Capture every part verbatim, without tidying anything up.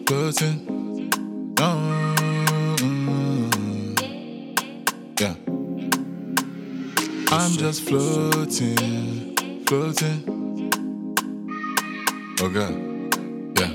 floating. Oh, yeah. I'm just floating, floating. Oh God, yeah.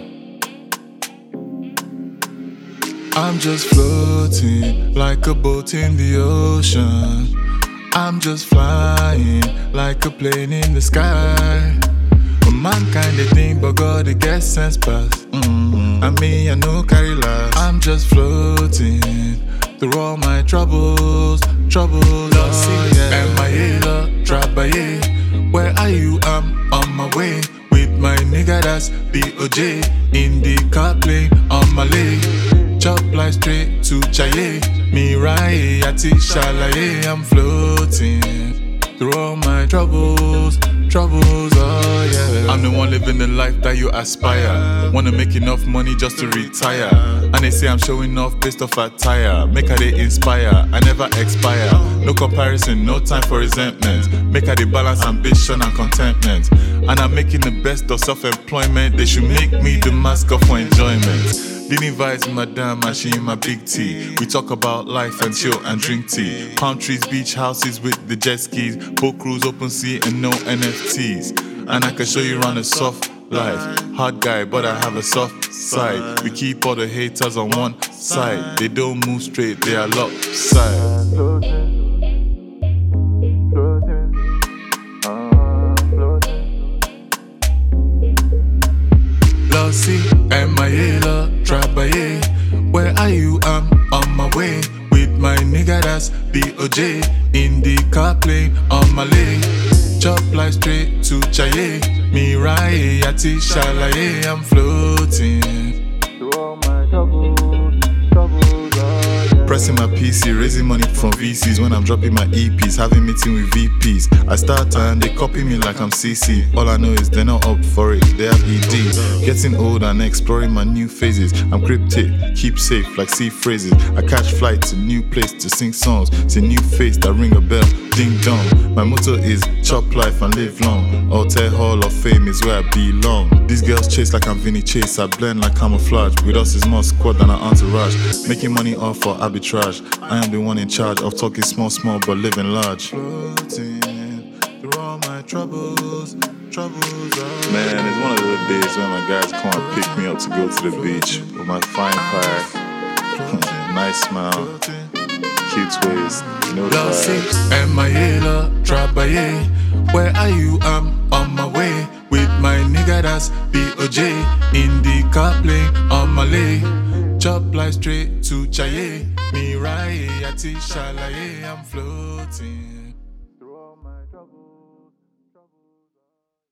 I'm just floating like a boat in the ocean. I'm just flying like a plane in the sky. Mankind they think, but God they get sense pass. Mm-hmm. I mean, I know carry last. I'm just floating through all my troubles, troubles. Oh yeah. And my halo, trabaye. Where are you? I'm on my way with my nigga that's B O J in the car plane on my leg. Chop like straight to Chaye. Me right yati shalaye. I'm floating through all my troubles, troubles, oh yeah. I'm the one living the life that you aspire. Wanna make enough money just to retire. And they say I'm showing off based off attire. Make her they inspire, I never expire. No comparison, no time for resentment. Make her they balance ambition and contentment. And I'm making the best of self-employment. They should make me the mascot for enjoyment. Didn't invite madam and she in my big tea. We talk about life and chill and drink tea. Palm trees, beach houses with the jet skis. Boat cruise, open sea and no N F Ts. And I can show you around a soft life. Hard guy, but I have a soft side. We keep all the haters on one side. They don't move straight, they are lopsided. Lossy and my yellow trabaye. Where are you? I'm on my way with my nigga that's B O J in the car plane on my leg. Chop like straight to Chaye. Me right yati shalaye. I'm floating through all my troubles, troubles. Pressing my P C, raising money from V Cs. When I'm dropping my E Ps, having meeting with V Ps. I start and they copy me like I'm C C. All I know is they're not up for it, they have E D. Getting old and exploring my new phases. I'm cryptic, keep safe like sea phrases. I catch flight to new place to sing songs. See new face that ring a bell, ding dong. My motto is chop life and live long. Alter Hall of Fame is where I belong. These girls chase like I'm Vinny Chase. I blend like camouflage. With us is more squad than an entourage. Making money off for arbitrage. I am the one in charge of talking small, small, but living large. Floating through all my troubles, troubles. Oh. Man, it's one of those days when my guys come and pick me up to go to the beach with my fine pie, nice smile, cute waist, no vibes. And my yellow trabaye. Where are you? I'm on my way with my nigga that's B O J in the car plane on my leg. Chop like straight to Chaye. Me right yati shalaye. I'm floating through all my troubles.